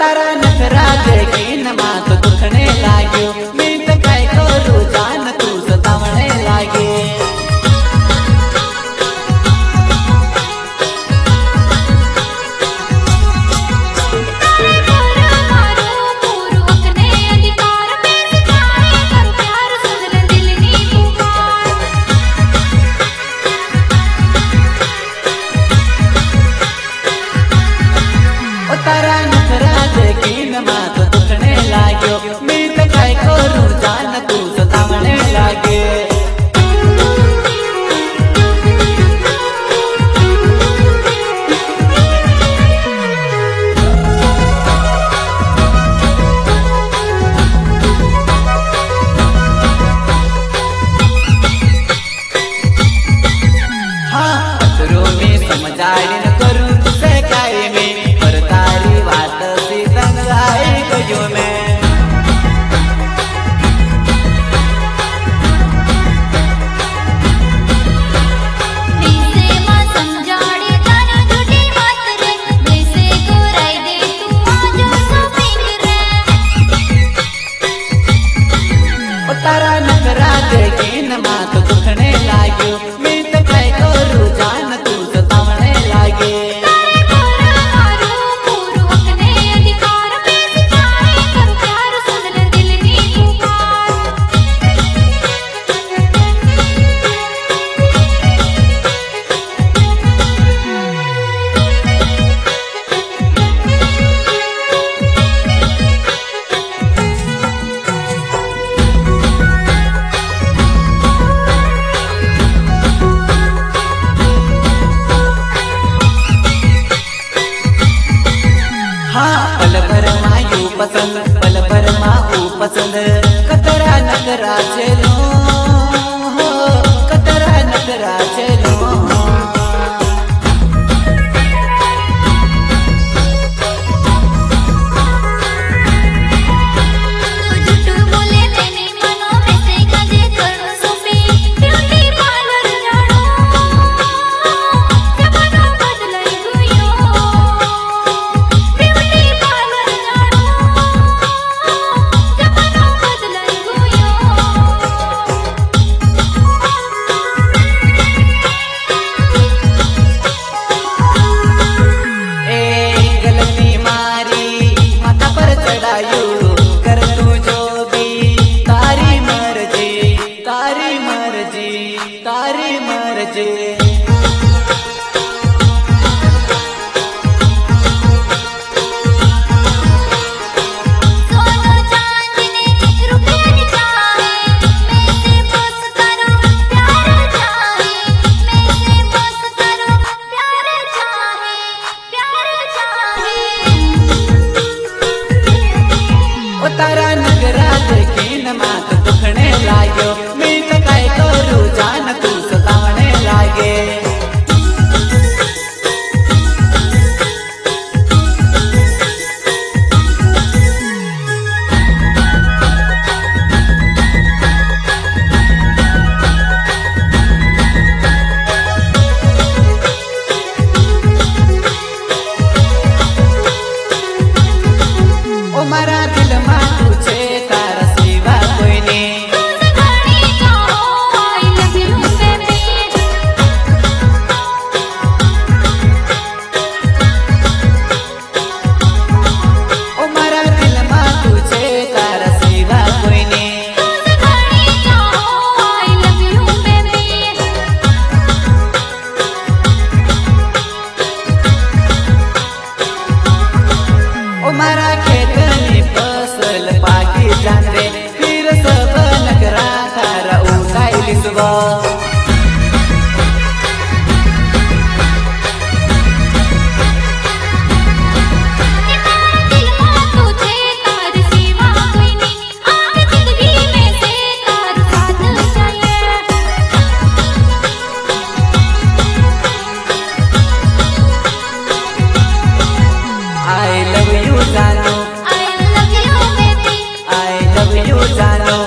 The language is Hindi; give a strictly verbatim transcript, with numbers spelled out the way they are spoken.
तारा नखरा देखी न मां तो दुखने लाग्यो मैं तो काय करू जान तू सतावणे लागे तारा नखरा देखी न मां तो दुखने लाग्यो मैं तो काय करू जान तू सतावणे लागे हाँ अतरो में समझाड़ी न करू तुसे काय में तारा नखरा देखी न मां तो दुखने लाग्यो मैं तो काय करू जान तू सतावणे लागे पल भर मायू पसंद पल भर माऊ पसंद कतरा नखरा चलो हो कतरा नखरा चलो तारी मर्जी तारा नखरा देखी न मां तो दुखने लाग्यो मैं तो काय करू जान तू सतावणे लागे ओ मारा दिल मां तू छे तारा सिवा कोई नहीं मारा खेतनी फसल पाकी जान रे फिर सब नखरा तारा उठाई लिसबो I love you, Zano. I love you, baby. I love you, Zano.